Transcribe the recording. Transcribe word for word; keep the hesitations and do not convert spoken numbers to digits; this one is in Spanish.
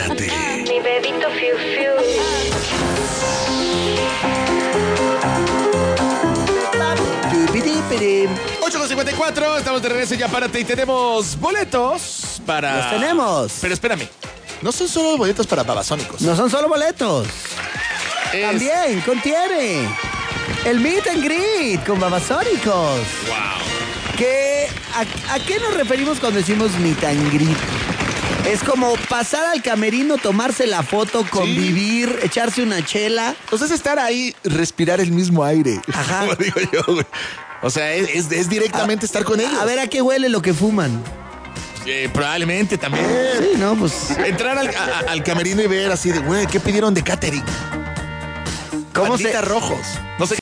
Apárate. Mi bebito fiu fiu. ocho con cincuenta y cuatro, estamos de regreso ya, párate, y tenemos boletos para... Los tenemos. Pero espérame, no son solo boletos para babasónicos. No son solo boletos. Es- También contiene el meet and greet con Babasónicos. Wow. ¿Qué, a, ¿A qué nos referimos cuando decimos meet and greet? Es como pasar al camerino, tomarse la foto, convivir, sí. echarse una chela. O sea, es estar ahí, respirar el mismo aire. Ajá. Como digo yo, güey. O sea, es, es, es directamente a, estar con ellos. A ver a qué huele lo que fuman. Eh, probablemente también. Sí, no, pues... Entrar al, a, al camerino y ver así de, güey, ¿qué pidieron de catering? ¿Cómo Panditas se... rojos. No sé.